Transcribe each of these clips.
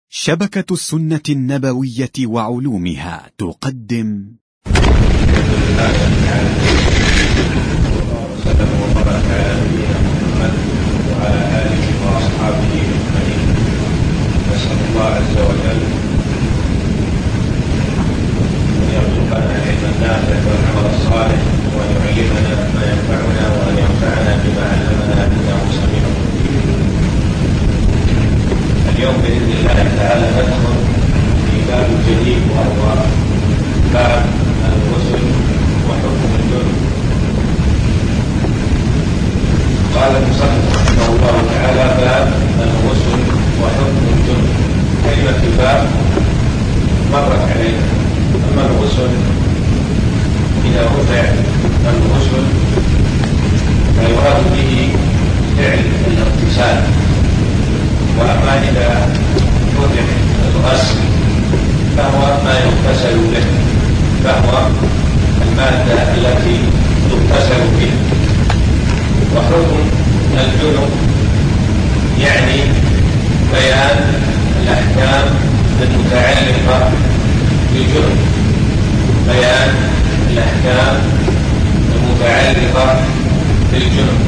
شبكة السنة النبوية وعلومها تقدم وعلى آله وأصحابه أجمعين. نسأل الله عز وجل أن يرزقنا العلم النافع والعمل الصالح، وأن يعلمنا ما ينفعنا، وأن ينفعنا بما علمنا إنه سميع مجيب. اليوم بإذن الله تعالى ندخل في باب جديد، وهو باب الغسل وحكم الجنب. قال المصنف رحمه الله تعالى: باب الغسل وحكم الجنب. كلمة الباب مرت علينا. أما الغسل إذا رفع الغسل فيراد به فعل الاغتسال، وأما إذا فتح الغسل فهو ما يغتسل به، فهو المادة التي تغتسل بها. وحكم الجنب يعني بيان الأحكام المتعلقة بالجنب، بيان الأحكام المتعلقة بالجنب.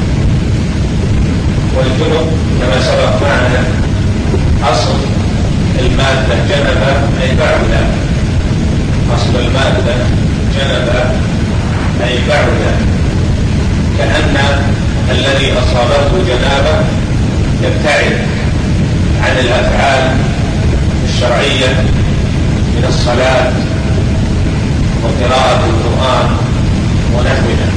والجنب كما سبق معنا أصل المادة جنبة أي بعدة، أصل المادة جنبة أي بعدة، كأن الذي أصابته جنابة يبتعد عن الأفعال الشرعية من الصلاة وقراءة القرآن ونحوها.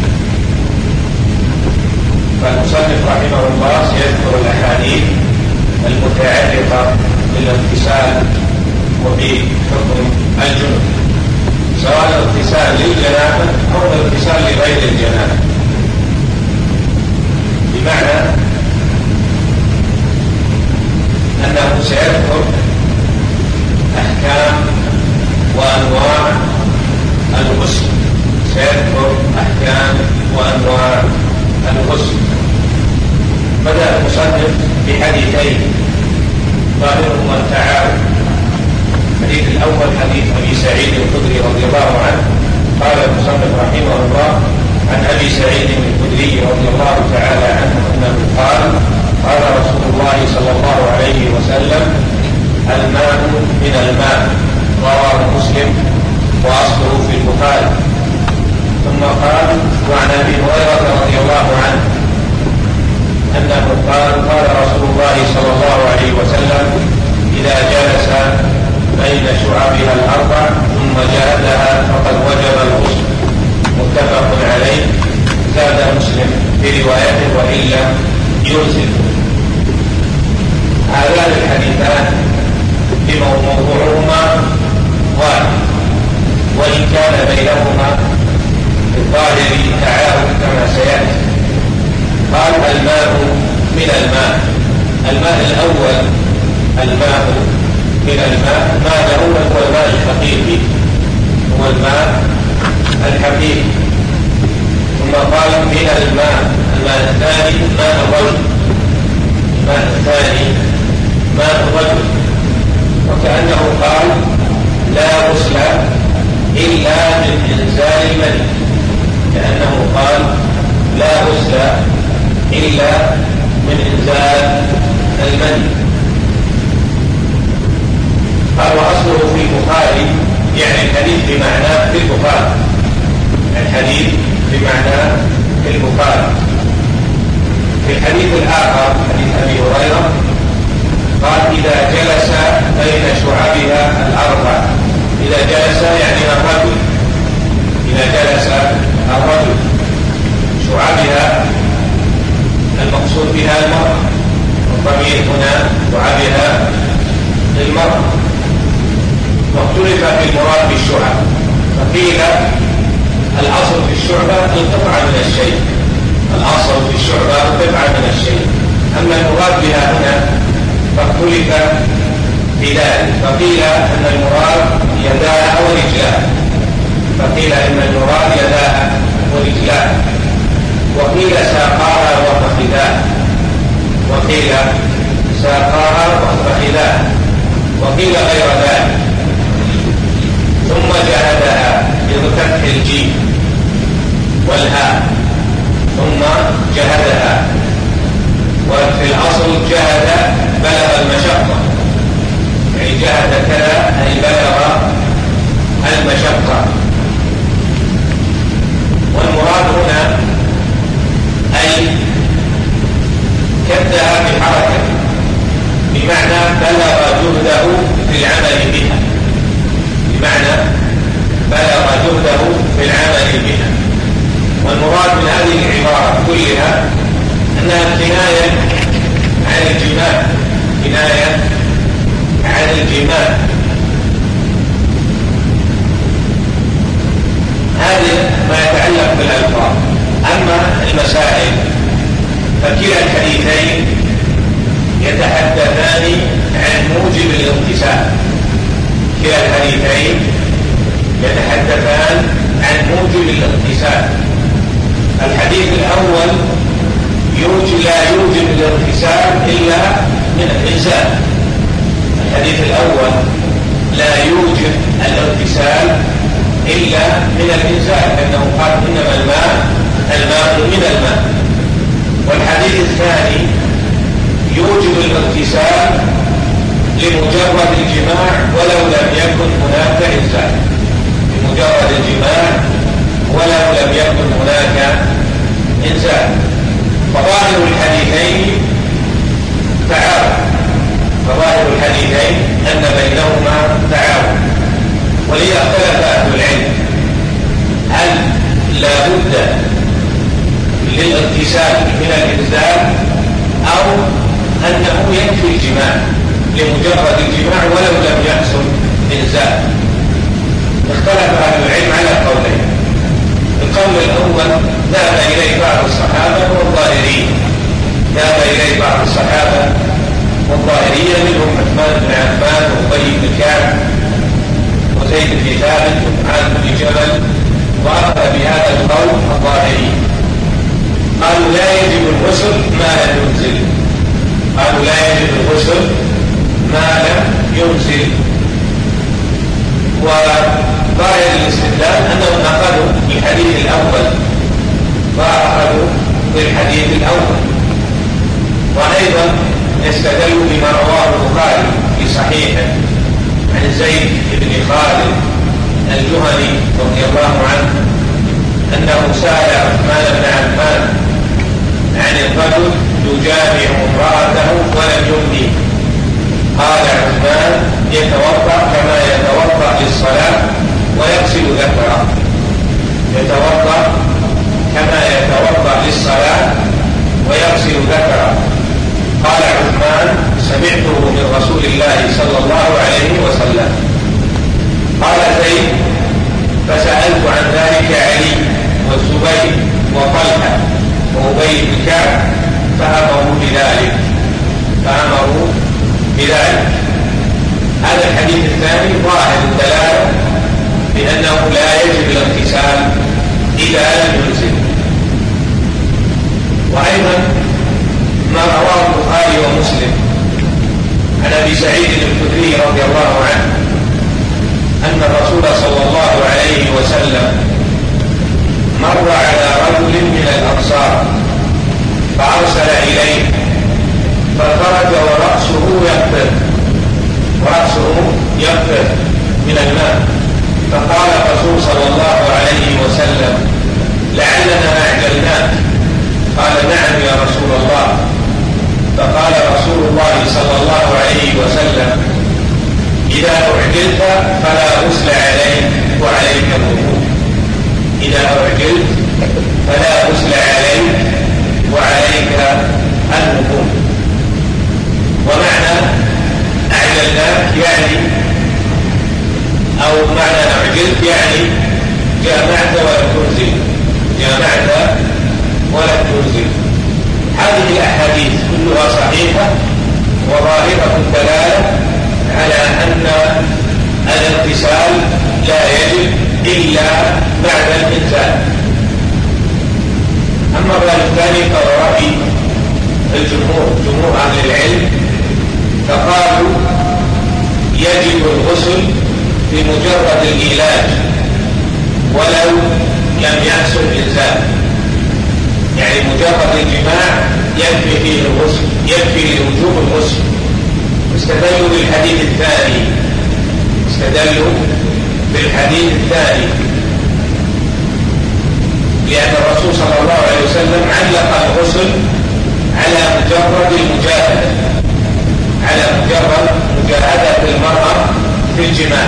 فالمصنف رحمه الله سيذكر الأحاديث المتعلقة بالاغتسال وبحكم الجنب، سواء الاغتسال للجنابة أو الاغتسال لغير الجنابة، بمعنى أنه سيذكر أحكام وأنواع الغسل، سيذكر أحكام وأنواع الغسل. بدأ المصنف بحديثين ظاهرهما التعارض. الحديث الأول حديث أبي سعيد الخدري رضي الله عنه، قال المصنف رحمه الله: عن أبي سعيد الخدري رضي الله تعالى عنه أنه قال: قال رسول الله صلى الله عليه وسلم: الماء من الماء. رواه مسلم وأصله في البخاري. ثم قال: وعن أبي هريرة رضي الله عنه أنه قال: قال رسول الله صلى الله عليه وسلم: إذا جلس بين شعابها الأربع ثم جهدها فقد وجب الغسل. متفق عليه. زاد مسلم في روايته: وإلا يرسل. هذان الحديثان موضوعهما واحد، وإن كان بينهما في الظاهر تعارض كما سيأتي. قال: الماء من الماء. الماء الأول الماء من الماء، الماء الأول هو الماء الحقيقي، هو الماء الحقيقي. ثم قال: من الماء. الماء الثاني ماء الرجل، الماء الثاني ماء الرجل. وكأنه قال: لا غسل إلا من إنزال المني، كأنه قال: لا غسل إلا من إنزال المني. قال: وأصله في البخاري، يعني الحديث بمعناه في البخاري، الحديث بمعناه في البخاري. في الحديث الآخر حديث أبي هريرة قال: إذا جلس بين شعابها الأربع. إذا جلس يعني الرجل، إذا جلس الرجل. شعابها المقصود بها المرأة، والضمير هنا شعابها للمرأة. واختلف في المراد بالشعب، فقيل الأصل في الشعبة القطعة من الشيء، الأصل في الشعبة القطعة من الشيء. أما المراد بها هنا فاختلف في ذلك، فقيل أن المراد يداها ورجلها، فقيل إن المراد يداها ورجلها، وقيل ساقاها وفخذاها، وقيل ساقاها وفخذاها. وقيل غير ذلك. ثم جهدها بفتح الجيم والهاء، ثم جهدها. وفي الأصل جهد بلغ المشقة، يعني جهد كذا أي بلغ المشقة. والمراد هنا أي كدها بحركة، بمعنى بلغ جهده في العمل بها، بمعنى بلغ جهده في العمل بها. والمراد من هذه العبارة كلها أنها كناية عن الجماع، كناية عن الجماع. هذا ما يتعلق بالألفاظ. أما المسائل فكلا الحديثين يتحدثان عن موجب الاغتسال، كلا الحديثين يتحدثان عن موجب الاغتسال. الحديث الأول لا يوجب الاغتسال إلا من الإنزال. الحديث الأول لا يوجب الاغتسال إلا من الإنزال، لأنه قال إنما الماء من الماء. والحديث الثاني يوجب الاغتسال لمجرد الجماع ولو لم يكن هناك إنزال، لمجرد الجماع ولو لم يكن هناك إنزال. فظاهر الحديثين تعاون، فظاهر الحديثين أن بينهما تعاون. ولذا اختلف أهل العلم هل لا بد للاغتسال من الإنزال أو أنه يكفي الجماع لمجرد الجماع ولو لم يحصل إنزال. اختلف أهل العلم على قولين. القول الأول ذهب إليه بعض الصحابة والظاهرية، ذهب إليه بعض الصحابة والظاهرية منهم عثمان بن عفان وأبي بن كعب وزيد بن ثابت ومعاذ بن جبل، وأخذ بهذا القول الظاهري. قالوا لا يجب الغسل ما لم ينزل، قالوا لا يجب الغسل ما لم ينزل. وظاهر الاستدلال أنهم أخذوا بالحديث الأول، وأخذوا بالحديث الأول. وأيضا استدلوا بما رواه البخاري في صحيحه عن زيد بن خالد الجهني رضي الله عنه أنه سأل عثمان بن عفان عن الرجل يجامع امرأته ولم يمني. قال عثمان يتوضأ كما يتوضأ للصلاة ويغسل ذكره، يتوضأ كما يتوضأ للصلاة ويغسل ذكره. قال عثمان سمعته من رسول الله صلى الله عليه وسلم. قال زيد فسألت عن ذلك علي والزبير وطلحة وأبي بن كعب فأمروا بذلك، فأمروا بذلك. هذا الحديث الثاني ظاهر الدلالة بأنه لا يجب الاغتسال إذا لم ينزل. وأيضا ما رواه البخاري ومسلم عن أبي سعيد الخدري رضي الله عنه أن الرسول صلى الله عليه وسلم مر على رجل من الأنصار فأرسل إليه فخرج ورأسه يقطر من الماء. فقال الرسول صلى الله عليه وسلم لعلنا أعجلناك. قال نعم يا رسول الله. فقال رسول الله صلى الله عليه وسلم إذا أعجلت فلا غسل عليك وعليك الوضوء، إذا أعجلت فلا غسل عليك وعليك الوضوء. ومعنى أعجلناك يعني أو معنى أعجلت يعني جامعت ولم تنزل، جامعت ولم تنزل. هذه الأحاديث كلها صحيحة وظاهرة الدلالة على أن الاغتسال لا يجب إلا بعد الإنزال. أما الرأي الثاني فهو رأي الجمهور، جمهور أهل العلم، فقالوا يجب الغسل بمجرد الإيلاج ولو لم يحصل إنزال، يعني مجرد الجماع يكفي فيه الغسل، يكفي لوجوب الغسل. استدلوا بالحديث الثاني لأن الرسول صلى الله عليه وسلم علق الغسل على مجرد المجاهدة، على مجرد مجاهدة المرأة في الجماع.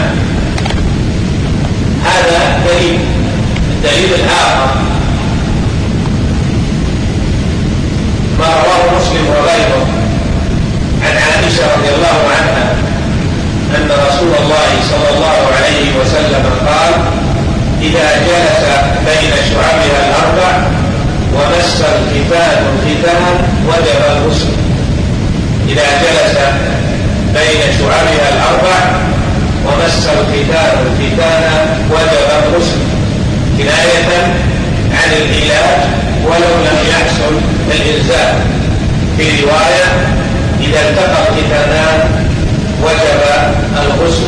هذا دليل. الدليل الآخر ما رواه مسلم وغيره عن عائشة رضي الله عنها أن رسول الله صلى الله عليه وسلم قال: إذا جلس بين شعبها الأربع ومس الختان وجب الغسل. إذا جلس بين شعبها الأربع ومس الختان وجب الغسل، كناية عن العلاج ولو لم يحصل الإنزال. في رواية: إذا التقى الختانان وجب الغسل.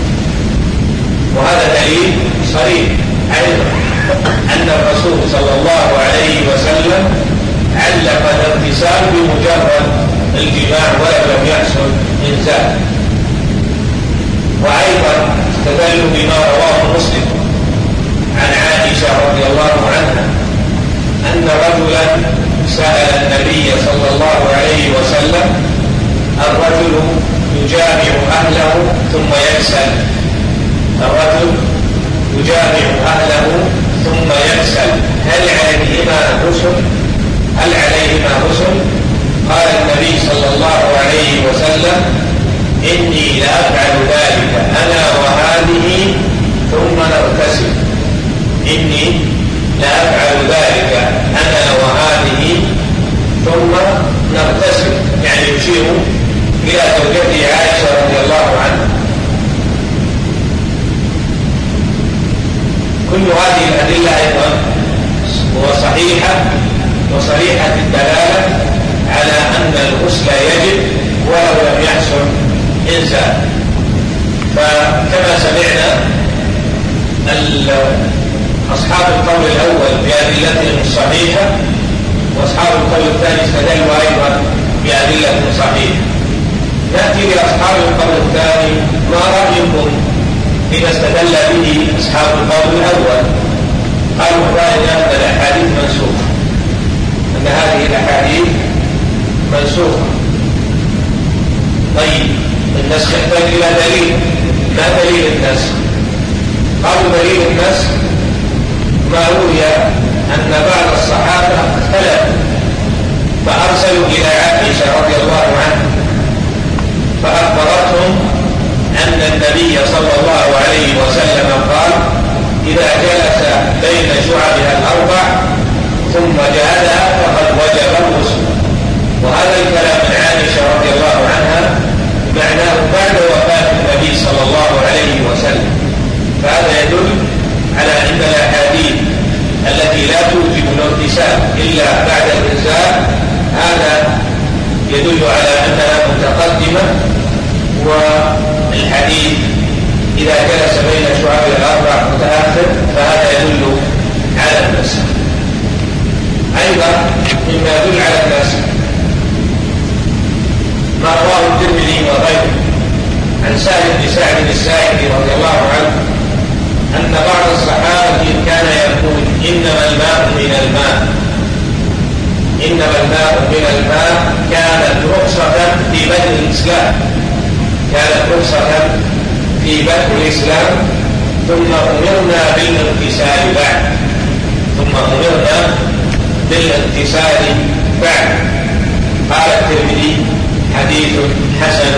وهذا دليل صريح أيضا أن الرسول صلى الله عليه وسلم علق الاغتسال بمجرد الجماع ولو لم يحصل إنزال. وأيضا استدلوا بما رواه مسلم عن عائشة رضي الله عنها أن رجلا سأل النبي صلى الله عليه وسلم: الرجل يجامع أهله ثم يغسل، الرجل يجامع أهله ثم يغسل، هل عليهما غسل؟ قال النبي صلى الله عليه وسلم: إني لأفعل ذلك أنا وهذه ثم نغتسل. إني لأفعل ذلك أنا وهذه ثم نغتسل، يعني يشير إلى زوجته عائشة رضي الله عنها. كل هذه الأدلة أيضا وصريحة الدلالة على أن الغسل يجب ولو لم يحصل إنزال. فكما سمعنا أصحاب القول الأول بأدلتهم الصحيحة، وأصحاب القول الثاني استدلوا أيضا بأدلة صحيحة. نأتي لأصحاب القول الثاني: ما رأيكم إذا استدل به أصحاب القول الأول؟ قالوا رأينا أن الأحاديث منسوخة، أن هذه الأحاديث منسوخة. طيب، النسخ يحتاج إلى دليل. ما دليل النسخ؟ قالوا دليل النسخ ما روي أن بعض الصحابة اختلفوا فأرسلوا إلى عائشة رضي الله عنها فأخبرتهم أن النبي صلى الله عليه وسلم قال: إذا جلس بين شعبها الأربع ثم جهدها فقد وجب الغسل. وهذا الكلام من عائشة رضي الله عنها معناه بعد وفاة النبي صلى الله عليه وسلم. فهذا يدل على أن الأحاديث التي لا توجب الاغتسال إلا بعد الإنزال هذا يدل على أنها متقدمة، والحديث إذا جلس بين شعاب الأربع متأخر، فهذا يدل على النسخ. أيضا مما يدل على النسخ ما رواه الترمذي وغيره عن سهل بن سعد الساعدي رضي الله عنه أن بعض الصحابة كان يقول: إنما الماء من الماء كانت رخصة في بدء الإسلام، ثم أمرنا بالاغتسال بعد. قال الترمذي: حديث حسن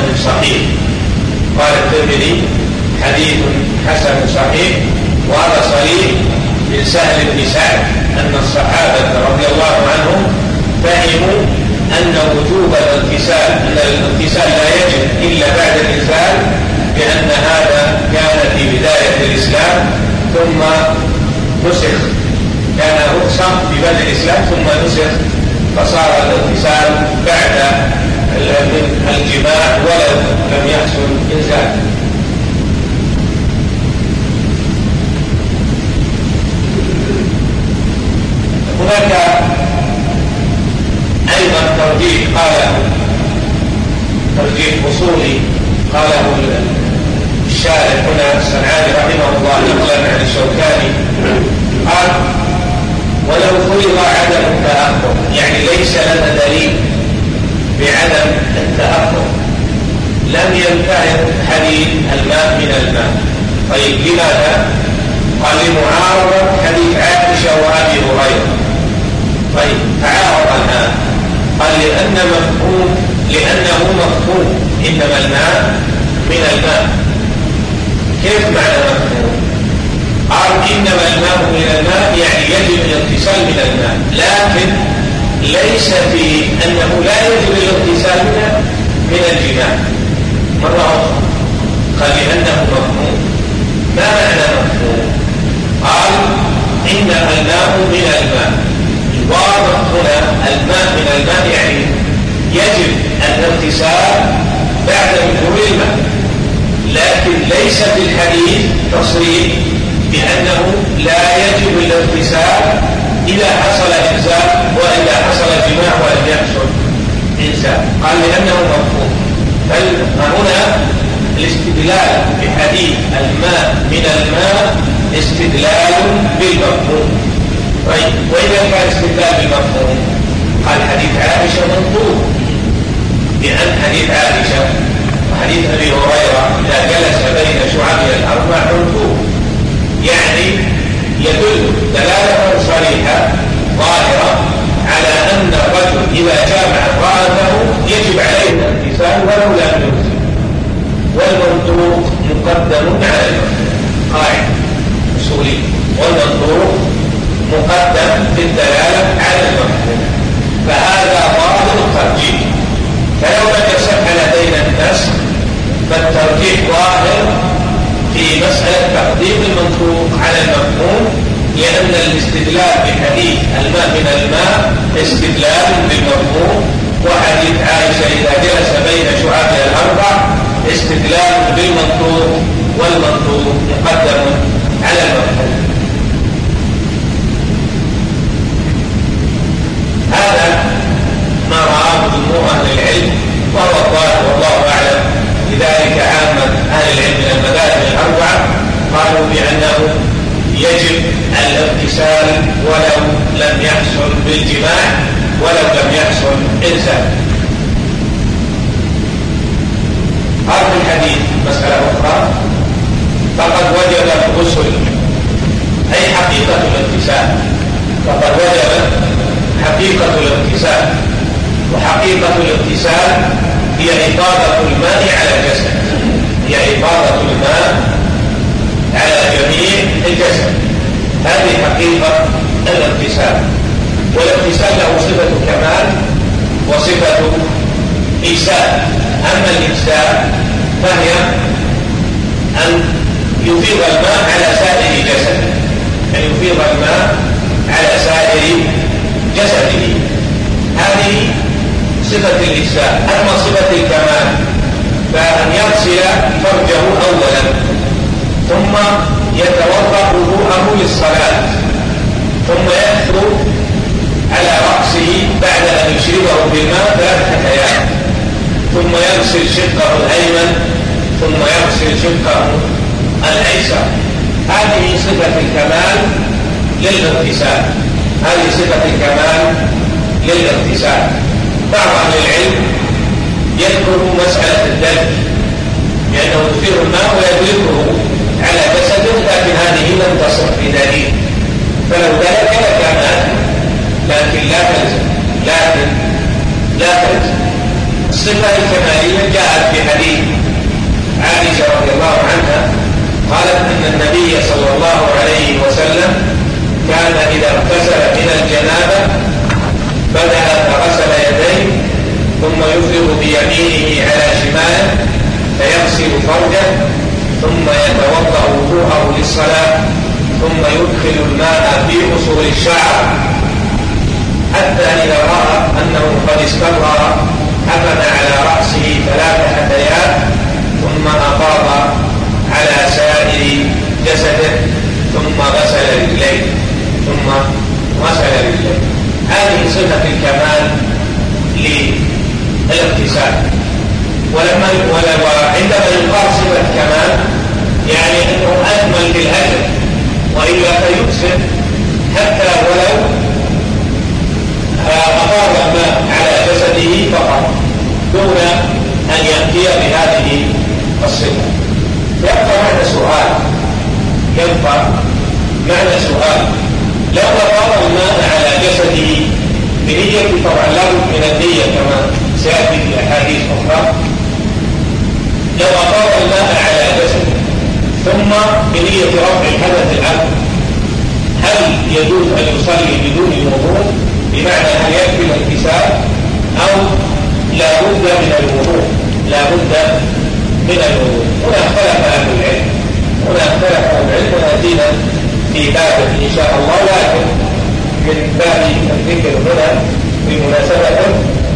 صحيح. وهذا صريح من سهل بن سعد أن الصحابة رضي الله عنهم فهموا أن وجوب الاغتسال لا يجب إلا بعد الإنزال، لأن هذا كان في بداية الإسلام ثم نسخ، كان رخصة في بداية الإسلام ثم نسخ، فصار الاغتسال بعد الجماع ولو لم يحصل إنزال. أصولي قاله الشارح هنا الصنعاني رحمه الله نقلا عن الشوكاني قال: ولو فرض عدم التأخر، يعني ليس لنا دليل بعدم التأخر، لم ينتهي حديث الماء من الماء. طيب لماذا؟ قال: لمعارضة حديث عائشة وأبي هريرة. طيب تعارض الآن. قال: لأنه مفهوم إنما الماء من الماء. كيف معنى مفهوم؟ قال: إنما الماء من الماء يعني يجب الاغتسال من الماء، لكن ليس في أنه لا يجب الاغتسال من الجماع مرة أخرى. قال: لأنه مفهوم. ما معنى مفهوم؟ قال: إنما الماء من الماء، واضح هنا الماء من الماء يعني يجب الاغتسال بعد دخول الماء، لكن ليس في الحديث تصريح بأنه لا يجب الاغتسال إذا حصل إنزال وإذا حصل جماع ولم يحصل إنزال. قال: لأنه مفهوم. بل هنا الاستدلال بحديث الماء من الماء استدلال بالمفهوم. طيب وإذا كان استدلال بالمفهوم قال: حديث عائشة منطوق، لأن حديث عائشة وحديث أبي هريرة إذا جلس بين شعبها الأربع منطوق، يعني يدل دلالة صريحة ظاهرة على أن الرجل إذا جامع امرأته يجب عليه الاغتسال ولو لم يغتسل، والمنطوق مقدم على المفهوم. قاعدة أصولية: والمنطوق مقدم بالدلالة على المفهوم. فهذا ظاهر الترجيح. فلو نجسنا لدينا النسخ فالترجيح ظاهر في مسألة تقديم المنطوق على المفهوم، لأن الاستدلال بحديث الماء من الماء استدلال بالمفهوم، وحديث عائشة إذا جلس بين شعابها الأربع استدلال بالمنطوق، والمنطوق مقدم على المفهوم. هذا ما رآه جمهور أهل العلم وهو الظاهر والله أعلم. لذلك عامة أهل العلم من المذاهب الأربعة قالوا بأنه يجب الاغتسال ولو لم يحصل بالجماع ولو لم يحصل إنزال. هذا الحديث مسألة أخرى: فقد وجب الغسل، أي حقيقة الاغتسال. فقد وجب حقيقة الاغتسال، وحقيقة الاغتسال هي إفاضة الماء على الجسد، هي إفاضة الماء على جميع الجسد. هذه حقيقة الاغتسال. والاغتسال له صفة كمال وصفة إيساء. أما الإيساء فهي أن يفيض الماء على سائر جسده، أن يفيض الماء على سائر جسده. هذه صفة الإيساء. أما صفة الكمال فأن يغسل فرجه أولا ثم يتوضأ وضوءه للصلاة، ثم يحثو على رأسه بعد أن يشربه بالماء 3 حثيات، ثم يغسل شقه الأيمن، ثم يغسل شقه الأيسر. هذه صفة الكمال للاغتسال. هذه صفة الكمال للاغتسال. بعض أهل العلم يذكر مسألة الدلك، لأنه يفيض الماء ويدلكه على جسده، لكن هذه لم تصح بدليل، فلو دلك لكان آثما، لكن لا تلزم. الصفة الكمالية جاءت في حديث عائشة رضي الله عنها قالت أن النبي صلى الله عليه وسلم كان إذا اغتسل من الجنابة بدأ فغسل يديه ثم يفرغ بيمينه على شماله فيغسل فرجه ثم يتوضأ وضوءه للصلاة ثم يدخل الماء في أصول الشعر حتى إذا رأى أنه قد استقر حفن على رأسه 3 حثيات ثم أفاض على سائر جسده ثم غسل رجليه هذه صفة الكمال للاغتسال. وعندما يقال صفة كمال يعني أنه أكمل في الأجر، وإلا فيكسر حتى ولو أفاض الماء على جسده فقط دون أن يأتي بهذه الصفة. يبقى معنى سؤال لو أفاض الماء على جسده بنية، طبعا لابد من النية كما سيأتي في أحاديث أخرى، لو أفاض الماء على جسده ثم بنية رفع الحدث الأكبر، هل يجوز أن يصلي بدون الوضوء؟ بمعنى هل يكفي الاغتسال أو لا بد من الوضوء؟ هنا اختلف أهل العلم، ونأتينا في باب إن شاء الله، لكن من باب الذكر هنا بمناسبة،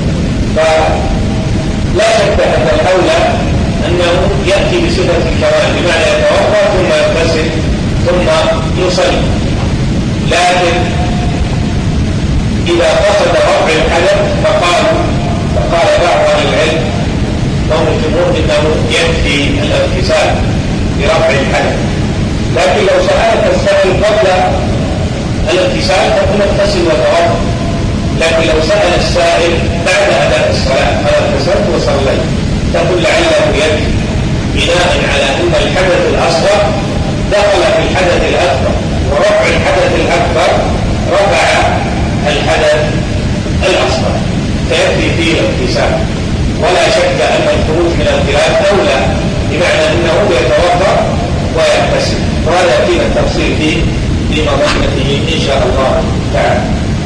فلا شك أن الأولى أنه يأتي بصفة الكمال، بمعنى يتوضأ ثم يغتسل ثم يصلي. لكن إذا قصد رفع الحدث فقال بعض أهل العلم وهم الجمهور إنه يكفي الاغتسال برفع الحدث، لكن لو سألت السائل قبل الاغتسال فقل اغتسل وتوضأ، لكن لو سأل السائل بعد أداء الصلاة أنا اغتسلت وصليت تقول لعله يكفي، بناء على أن الحدث الأصغر دخل في الحدث الأكبر، ورفع الحدث الأكبر رفع الحدث الأصغر، فيكفي فيه الاغتسال. ولا شك أن الخروج من الخلاف أولى، بمعنى أنه يتوضأ ويغتسل، وهذا يأتينا التفصيل فيه لمضمته إن شاء الله تعالى.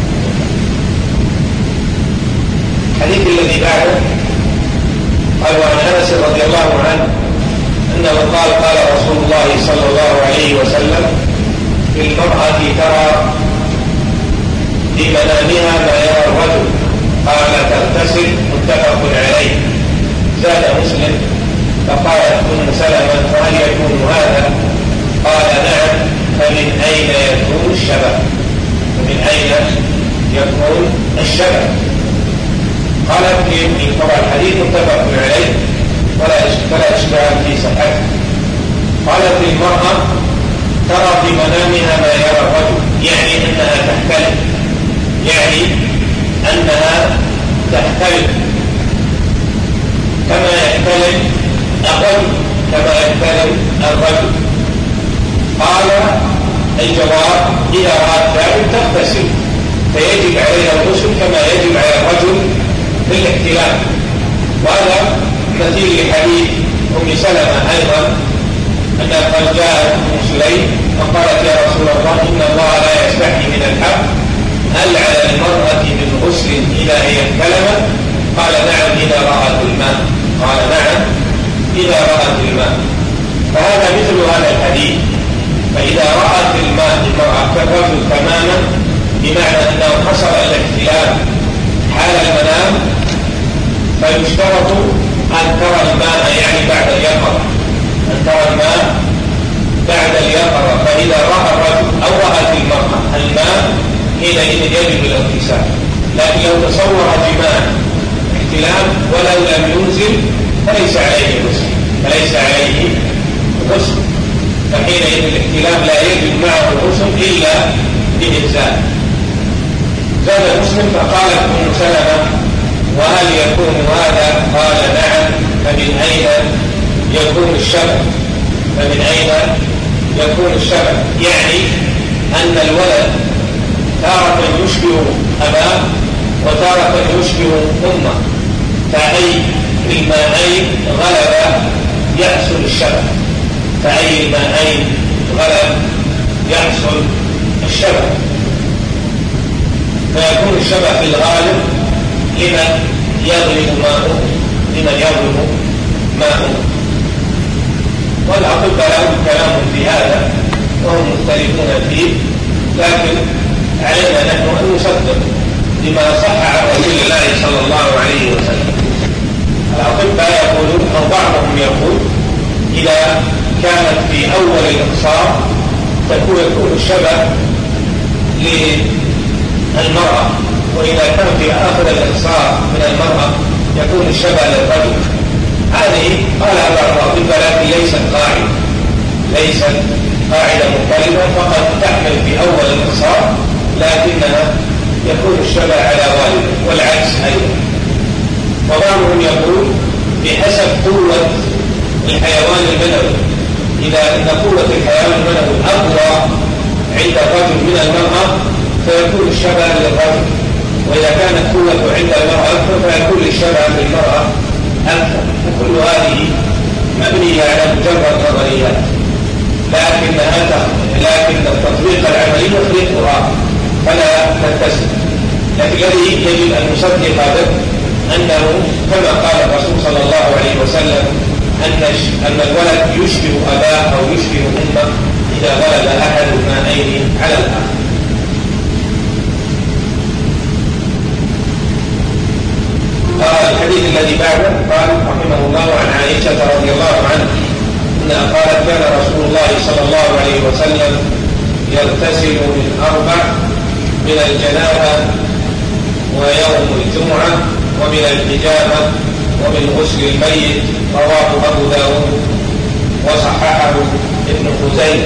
الحديث الذي بعده قال وعن أنس رضي الله عنه أنه قال رسول الله صلى الله عليه وسلم في المرأة ترى في منامها ما يرى الرجل، قال تغتسل، متفق عليه. زاد مسلم فقالت أم سلمة وهل يكون هذا؟ قال نعم، فمن أين يكون الشبه؟ قالت طبعا الحديث متفق عليه ولا إشكال في صحته. قالت المرأة ترى في منامها ما يرى الرجل، يعني أنها تحتلم كما يحتلم الرجل. قال الجواب إذا رأت ذلك تغتسل، فيجب عليها الغسل كما يجب على الرجل في الاحتلام. وهذا مثيل لحديث أم سلمة أيضا، أنها قد جاءت أم سليم فقالت يا رسول الله إن الله لا يستحي من الحق، هل على المرأة من غسل إذا هي احتلمت؟ قال نعم إذا رأت الماء. فهذا مثل هذا الحديث، فإذا رأت الماء المرأة كالرجل تماما، بمعنى أنه حصل الاحتلام حال المنام، فيشترط أن ترى الماء يعني بعد اليقظة، فإذا رأى الرجل أو رأت المرأة الماء حينئذ يجب الاغتسال. لكن لو تصور جماع احتلام ولو لم ينزل فليس عليه غسل، فحينئذ الاحتلام لا يجب معه غسل إلا بإنزال. زاد مسلم فقالت أم سلمة وهل يكون هذا؟ قال نعم، فمن أين يكون الشبه؟ يعني أن الولد تارة يشبه أباه وتارة يشبه أمه، فأي الماءين غلب يحصل الشبه، فيكون الشبه في الغالب لمن يغلب ماءه. والأطباء لهم كلام في هذا وهم مختلفون فيه، لكن علينا نحن أن نصدق لما صح عن رسول الله صلى الله عليه وسلم. الأطباء يقولون أو بعضهم يقول إذا كانت في أول الإقصار يكون الشبه للمرأة، وإذا كان في آخر الإقصار من المرأة يكون الشبه للرجل. هذه قالها بعض لكن ليست قاعدة مضطردة، فقد تحمل في أول الخصام لكنها يكون الشبه على والده والعكس أيضا. وبعضهم يقول بحسب قوة الحيوان المنوي، إذا أن قوة الحيوان المنوي أقوى عند الرجل من المرأة فيكون الشبه للرجل، وإذا كانت قوة عند المرأة أكثر فيكون الشبه للمرأة أكثر. وكل هذه مبنية على مجرد نظريات، لكن التطبيق العملي يخلقها فلا تتسم. لكن الذي يجب أن نصدق به أنه كما قال الرسول صلى الله عليه وسلم أن الولد يشبه أباه أو يشبه أمه إذا غلب أحد المائين على الآخر. الحديث الذي بعده قال رحمه الله عن عائشة رضي الله عنها أنها قالت كان رسول الله صلى الله عليه وسلم يغتسل من 4: من الجنابة ويوم الجمعة ومن الحجامة ومن غسل الميت. رواه أبو داود وصححه ابن خزيمة.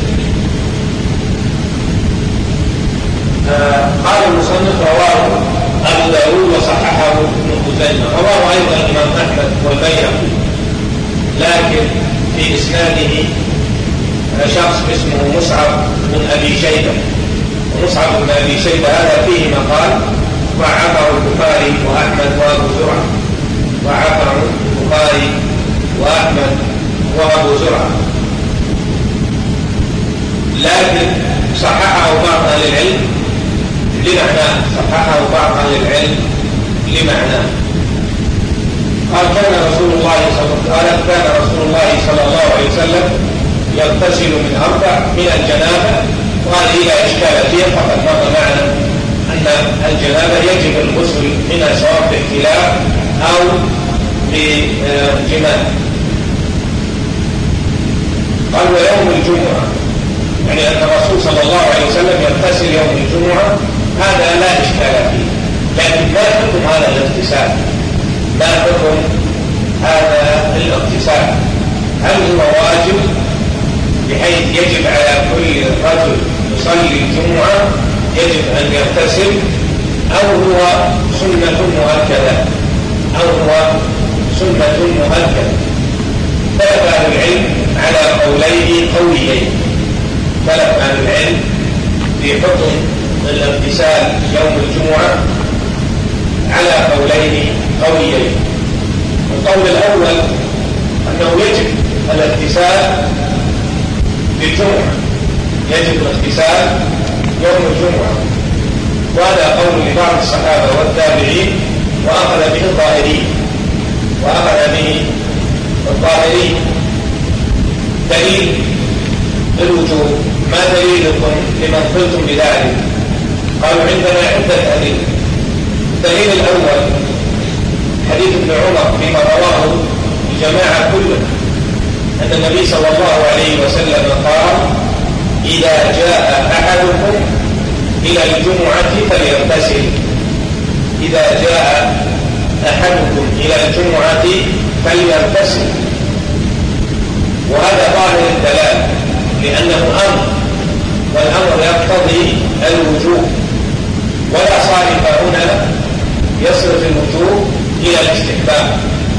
قال المصنف رواه أبو داود وصححه ابن خزيمة. رواه أيضا الإمام أحمد والبيهقي، لكن في إسناده شخص اسمه مصعب بن أبي شيبة، ومصعب بن أبي شيبة هذا فيه مقال ضعفه البخاري وأحمد وأبو زرعة، ضعفه البخاري وأحمد وأبو زرعة، لكن صححه بعض أهل العلم لمعناه، قال كان رسول الله صلى الله عليه وسلم يغتسل من 4: من الجنابة. وهذه لا إشكال فيها، فقد مر معنا أن الجنابة يجب الغسل منها سواء باحتلام أو بجماع. قال ويوم الجمعة، يعني أن الرسول صلى الله عليه وسلم يغتسل يوم الجمعة، هذا لا إشكال فيه. لكن ما حكم هذا الاغتسال؟ هل هو واجب بحيث يجب على كل رجل يصلي الجمعة يجب أن يغتسل، أو هو سنة مؤكدة؟ ثلاث أهل العلم على قولين قويين، في حكم الاغتسال يوم الجمعة على قولين قويين. القول الأول أنه يجب الاغتسال بالجمعة، يوم الجمعة، وهذا قول لبعض الصحابة والتابعين، وأخذ به الظاهري. دليل الوجوب، ما دليلكم لمن قلتم بذلك؟ قالوا عندنا عدة أدلة. الدليل الأول حديث ابن عمر فيما رواه الجماعة كلهم أن النبي صلى الله عليه وسلم قال إذا جاء أحدكم إلى الجمعة فليغتسل. وهذا ظاهر الدلالة لأنه أمر، والأمر يقتضي الوجوب، ولا صارف هنا يصرف الوجوب إلى الاستحباب،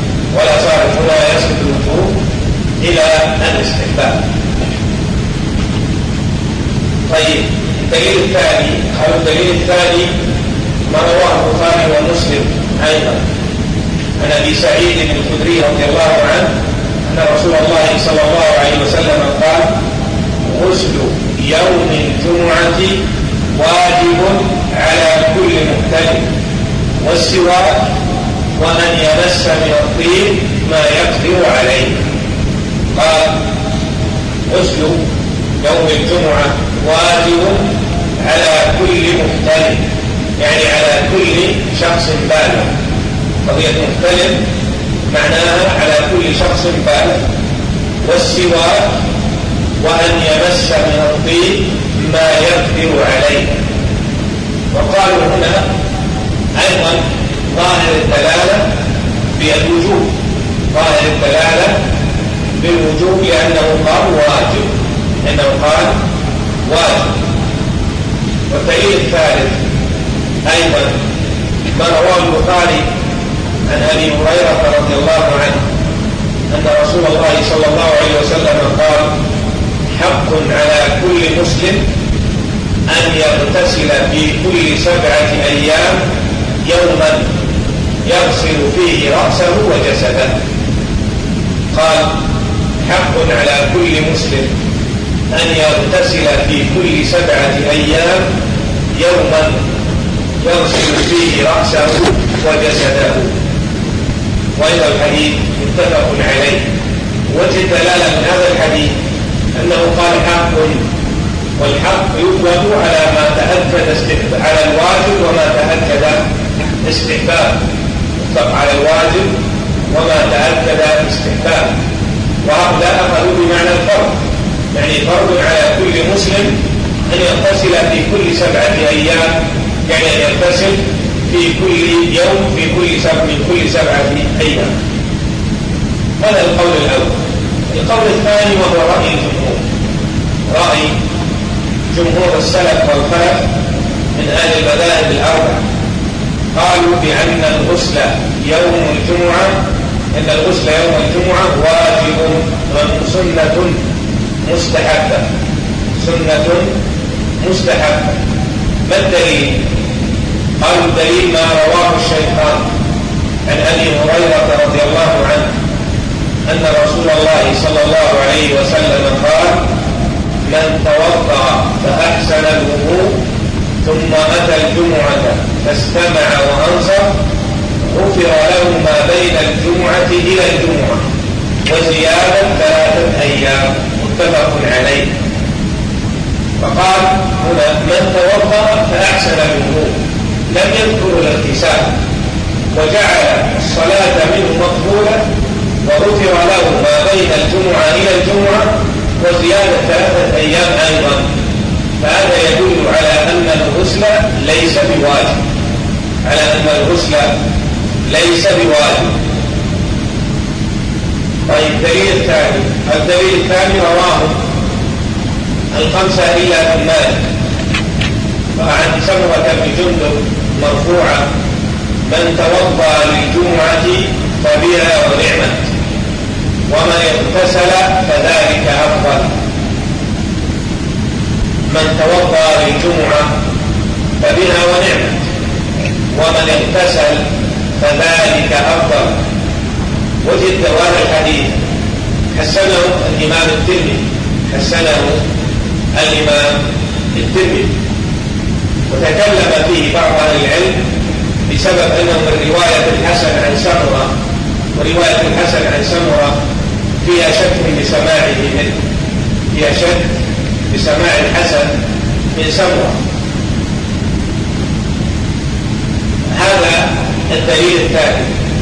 طيب الدليل الثاني ما رواه البخاري ومسلم أيضا عن أبي سعيد الخدري رضي الله عنه أن رسول الله صلى الله عليه وسلم قال غسل يوم الجمعة واجب على كل محتلم، والسواك، وأن يمس من الطين ما يقدر عليه. قال غسل يوم الجمعة واجب على كل محتلم، يعني على كل شخص بالغ. قضية محتلم معناها على كل شخص بالغ، والسواك، وأن يمس من الطين ما يقدر عليه. وقالوا هنا أيضا ظاهر الدلالة بالوجوب، ظاهر الدلالة بالوجوب لأنه قال واجب. والدليل الثالث أيضا ما رواه البخاري عن أبي هريرة رضي الله عنه أن رسول الله صلى الله عليه وسلم قال: حق على كل مسلم أن يغتسل في كل 7 أيام يوما يغسل فيه رأسه وجسده. قال: حق على كل مسلم أن يغتسل في كل 7 أيام يوما يغسل فيه رأسه وجسده. وإذا الحديث متفق عليه. وجه الدلالة من هذا الحديث أنه قال حق، والحق يطلق على ما تأكد على الواجب وما تأكد استحباب، يطلق على الواجب وما تأكد استحباب. وهؤلاء أخذوا بمعنى الفرض، يعني فرض على كل مسلم أن يغتسل في كل 7 أيام، يعني أن يغتسل في كل يوم من كل 7 أيام. هذا القول الأول. القول الثاني وهو رأي الجمهور، رأي جمهور السلف والخلف من أهل المذاهب الأربعة، قالوا بأن الغسل يوم الجمعة واجب سنة مستحبة. ما الدليل؟ قالوا الدليل ما رواه الشيخان عن أبي هريرة رضي الله عنه أن رسول الله صلى الله عليه وسلم قال: من توضأ فأحسن الوضوء ثم أتى الجمعة فاستمع وأنصت غفر له ما بين الجمعة إلى الجمعة وزيادة 3 أيام، متفق عليه. فقال هنا: من توضأ فأحسن الوضوء، لم يذكر الاغتسال، وجعل الصلاة منه مقبولة وغفر له ما بين الجمعة إلى الجمعة وزيادة 3 أيام أيضا. فهذا يدل على أن الغسل ليس بواجب، طيب الدليل الثاني رواه 5 إلا ابن ماجه وعن سمرة بن جندب مرفوعا: من توضأ للجمعة فبها ونعمت، ومن اغتسل فذلك أفضل. من توضأ للجمعة فبها ونعمت، ومن اغتسل فذلك أفضل. وجد هذا الحديث حسنه الإمام الترمذي، وتكلم فيه بعض أهل العلم بسبب أنه من رواية الحسن عن سمرة، ورواية الحسن عن سمرة فيها شك بسماع الحسن من سمرة. هذا الدليل الثاني.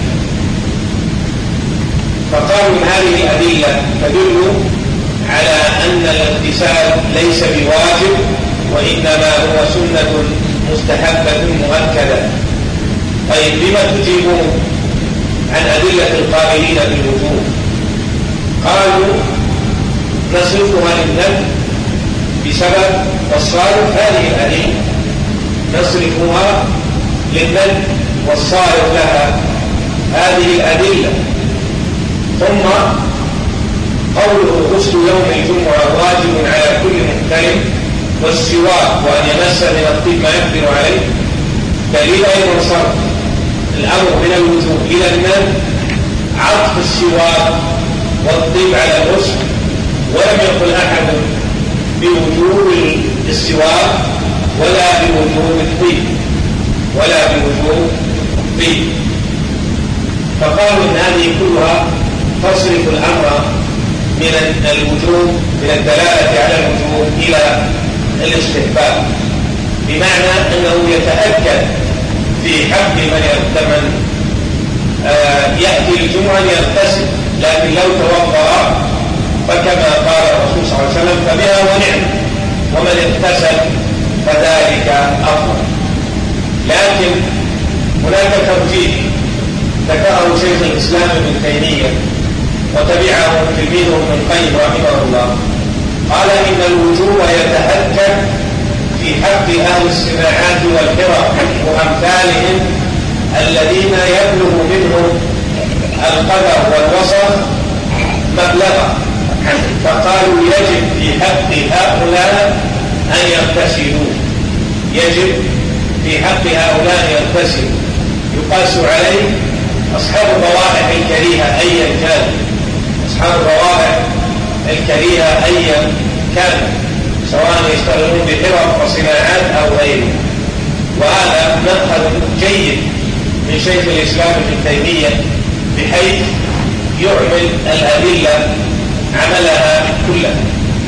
فقالوا هذه الأدلة تدل على أن الاغتسال ليس بواجب، وإنما هو سنة مستحبة مؤكدة. طيب لما تجيبون عن أدلة القائلين بالوجوب؟ قالوا نصرفها للندب بسبب والصارف هذه الأدلة، نصرفها للندب والصارف لها هذه الأدلة. ثم قوله غسل يوم الجمعة واجب على كل محترم، والسواك وأن يمس من الطيب ما يقدر عليه، دليل أيضا صرف الأمر من الوجوب إلى الندب، عطف السواك والطيب على الغسل، ولم يقل أحد بوجوب السواك ولا بوجوب الطيب فقالوا إن هذه كلها تصرف الأمر من الوجوب، من الدلالة على الوجوب إلى الاستحباب، بمعنى أنه يتأكد في حق من يأتي الجمعة يغتسل، لكن لو توضأ فكما قال الرسول صلى الله عليه وسلم فبها ونعم، ومن اغتسل فذلك أفضل. لكن هناك توجيه ذكره شيخ الإسلام ابن تيمية وتبعه تلميذه ابن القيم رحمه الله، قال إن الوجوب يتأكد في حق أهل الصناعات والحرف وأمثالهم الذين يبلغ منهم القدر والوصف مبلغا، فقالوا يجب في حق هؤلاء أن يغتسلوا، يجب في حق هؤلاء أن يغتسلوا. يقاس عليه أصحاب الروائح الكريهة أيا كان، أصحاب الروائح الكريهة أيا كان، سواء يشتغلون بحرف وصناعات أو غيره. وهذا مأخذ جيد من شيخ الإسلام ابن تيمية بحيث يعمل الأدلة عملها كلها،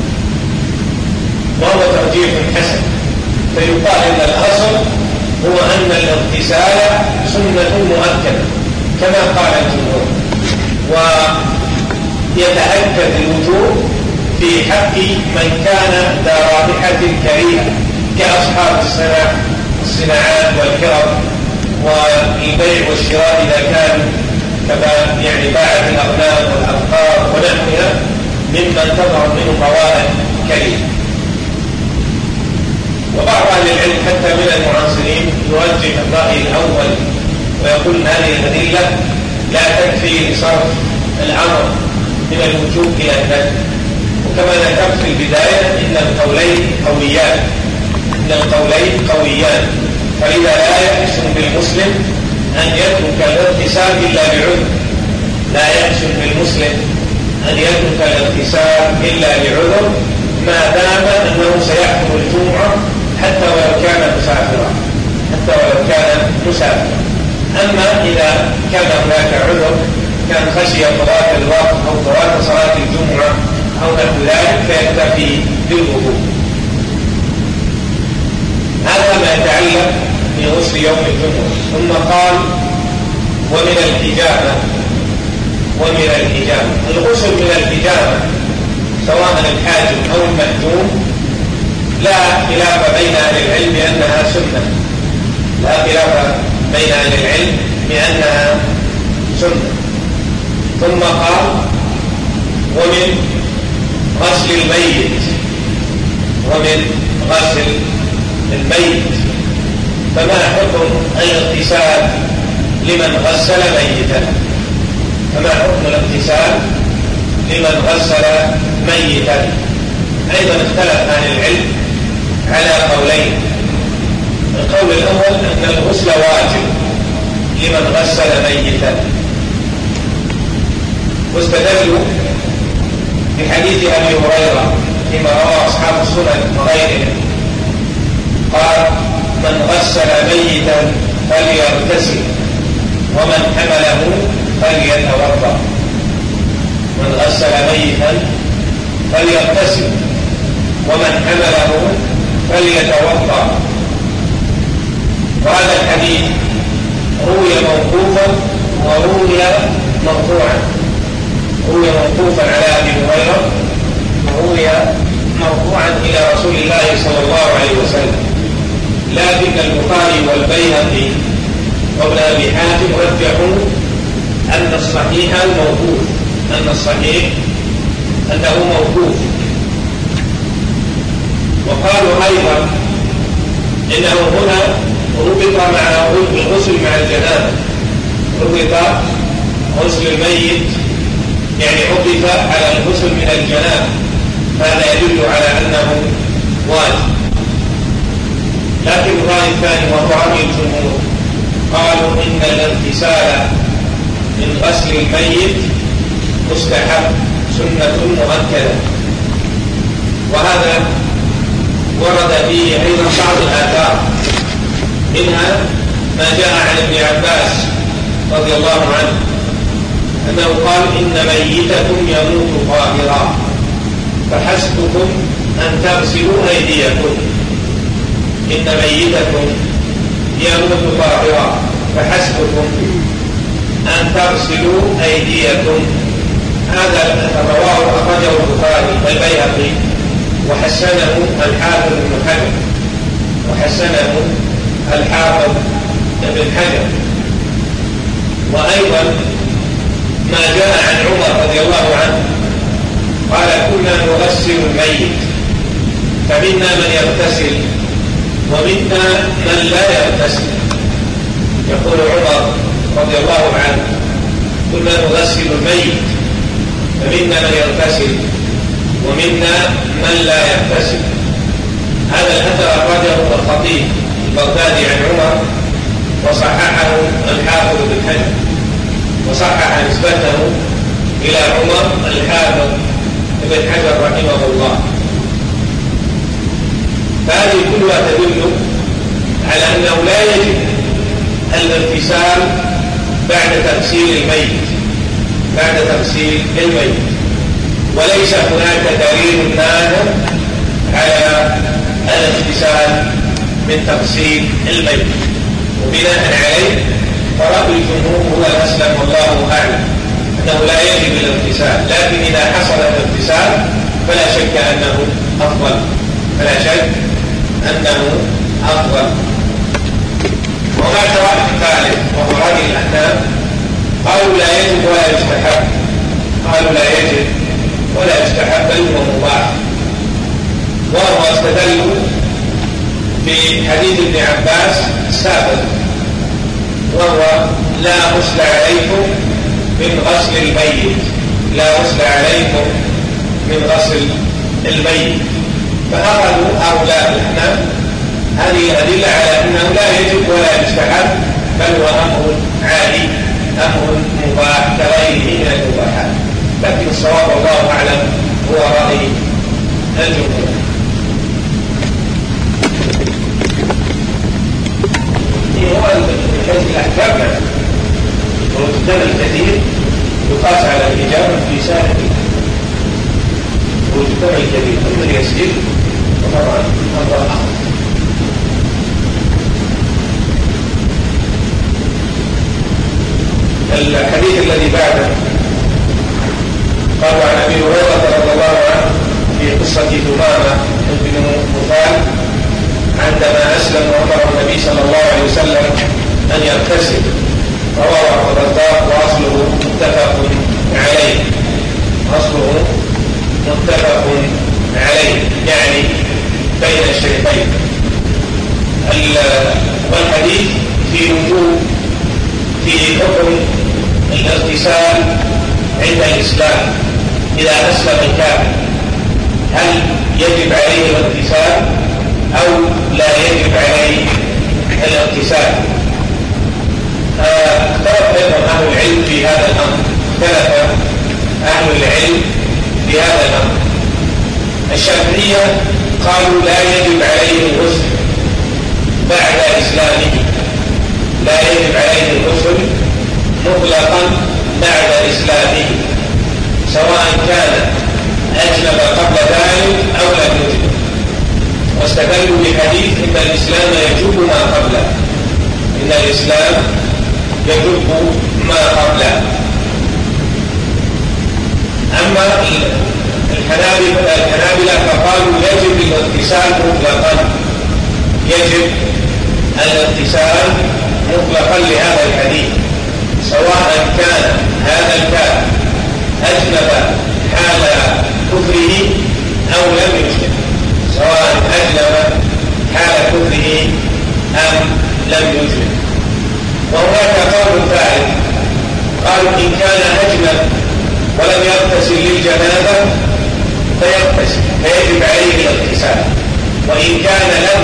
وهو ترجيح حسن. فيقال إن الأصل هو أن الاغتسال سنة مؤكدة كما قال الجمهور، ويتأكد الوجوب في حق من كان ذا رائحة كريهة كأصحاب الصناعات والحرف والبيع والشراء إذا كان كما يعني باعة الأغنام والأبقار ونحوها ممن تظهر منه روائح كريهة. وبعض أهل العلم حتى من المعاصرين يوجه الرأي الأول ويقول أن هذه الأدلة لا تكفي لصرف الأمر من الوجوب إلى الندب. وكما ذكرت في البداية إن القولين قويان، فإذا لا يحسن بالمسلم أن يترك الاغتسال إلا بعذر، لا يحسن بالمسلم أن يترك الاغتسال إلا بعذر ما دام أنه سيحضر الجمعة حتى ولو كان مسافرا. أما إذا كان هناك عذر، كان خشي فوات الوقت أو فوات صلاة الجمعة أو نحو ذلك، فيكتفي بالوضوء. هذا ما يتعلق بغسل يوم الجمعة. ثم قال ومن الحجامة. الغسل من الحجامة سواء الحاجم أو المحجوم لا خلاف بين أهل العلم بأنها سنة، ثم قال ومن غسل الميت. فما حكم الاغتسال لمن غسل ميتا؟ أيضا اختلف أهل العلم على قولين. القول الأول أن الغسل واجب لمن غسل ميتا، واستدلوا بحديث أبي هريرة فيما روى أصحاب السنن وغيرهم قال من غسل ميتا فليغتسل ومن حمله فليتوضأ. من غسل ميتا فليغتسل ومن حمله فليتوضأ. وهذا الحديث روي موقوفا وروي مرفوعا، روي موقوفا على أبي هريرة وروي مرفوعا إلى رسول الله صلى الله عليه وسلم. لكن البخاري والبيهقي وابن أبي حاتم رجحوا أن الصحيح أنه موقوف. وقالوا أيضا إنه هنا ربط مع الغسل مع الجنابة، ربط غسل الميت يعني عطف على الغسل من الجنابة، هذا يدل على أنه واجب. لكن الرأي الثاني وهو رأي الجمهور قالوا إن الاغتسال من غسل الميت مستحب سنة مؤكدة. وهذا ورد فيه أيضا بعض الآثار، منها ما جاء عن ابن عباس رضي الله عنه أنه قال إن ميتكم يموت طاهرا فحسبكم أن تغسلوا أيديكم. إن ميتكم يموت طاهرا فحسبكم أن تغسلوا أيديكم. هذا رواه أخرجه البخاري والبيهقي وحسنه الحافظ ابن حجر. وأيضا ما جاء عن عمر رضي الله عنه قال كنا نغسل الميت فمنا من يغتسل ومنا من لا يغتسل. يقول عمر رضي الله عنه كنا نغسل الميت فمنا من يغتسل ومنا من لا يغتسل. هذا الأثر أخرجه الخطيب البغدادي عن عمر وصححه الحافظ بن حجر، وصحح نسبته إلى عمر الحافظ ابن حجر رحمه الله. فهذه كلها تدل على أنه لا يجب الاغتسال بعد تغسيل الميت، وليس هناك دليل نادر على الاغتسال من تغسيل الميت، وبناء عليه فرأي الجمهور هو الأسلم والله أعلم أنه لا يجب الاغتسال، لكن إذا حصل الاغتسال فلا شك أنه أفضل. وهناك رأي ثالث وهو رأي الأحناف، قالوا لا يجب ولا يستحب بل هو مباح، وهو استدلوا بحديث ابن عباس السابق وهو لا غسل عليكم من غسل الميت. فأخذوا هؤلاء الأحناف هذه الأدلة على أنه لا يجب ولا يستحب بل هو أمر عادي، أمر مباح كغيره من المباحات، لكن الصواب والله أعلم هو رأي الجمهور. هو الأحكام والمجتمع الكثير يقاس على الإجابة في سائر والمجتمع الكثير من يسير وطبعا أمر آخر. الحديث الذي بعده قال عن أبي هريرة رضي الله عنه في قصة ثمامة بن مطال عندما أسلم وأمر النبي صلى الله عليه وسلم أن يغتسل، رواه عبد الرزاق وأصله متفق عليه يعني بين الشيخين. والحديث في وجوب في حكم الاغتسال عند الإسلام إذا أسلم الكافر، هل يجب عليه الاغتسال أو لا يجب عليه الاغتسال؟ اختلف أيضا أهل العلم في هذا الأمر. الشافعية قالوا لا يجب عليه الغسل بعد إسلامه، مطلقا بعد إسلامه سواء كان أجنب قبل ذلك أو لم يجنب، واستدلوا بحديث إن الإسلام يجب ما قبله. أما الحنابلة فقالوا يجب الاغتسال مطلقا لهذا الحديث، سواء كان هذا الكافر أجنب حال كفره أو لم يجنب، وهناك قول ثالث قالوا إن كان أجنب ولم يغتسل للجنابة فيجب عليه الاغتسال، وإن كان لم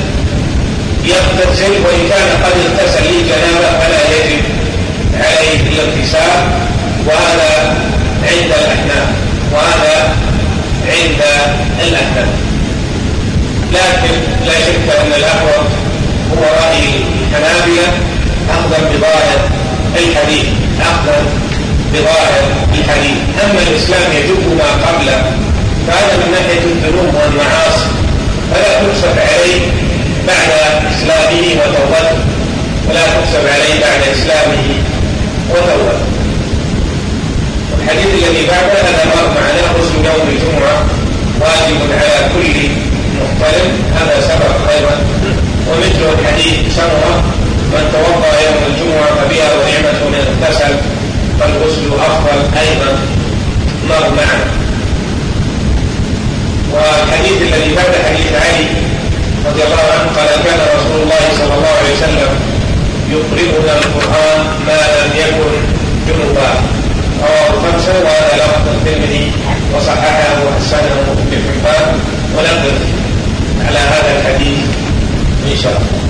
يغتسل وإن كان قد اغتسل للجنابة فلا يجب عليه الاغتسال. وهذا عند الأحناف، لكن لا شك أن الأقرب هو رأي الحنابلة أخذا بظاهر الحديث. أما الإسلام يجب ما قبله فهذا من ناحية الذنوب والمعاصي فلا تحسب عليه بعد إسلامه وتوبته، الحديث الذي بعده هذا مر معنا غسل يوم الجمعة واجب على كل محتلم، هذا سبق أيضا. ومثل الحديث سمرة من توضأ يوم الجمعة فبها ونعمة من اغتسل فالغسل أفضل. عليه وسلم يقرئنا القرآن ما لم يكن جنبا. رواه الخمسة وهذا لفظ الترمذي وصححه وحسنه ابن حبان، ونقف على هذا الحديث إن شاء الله.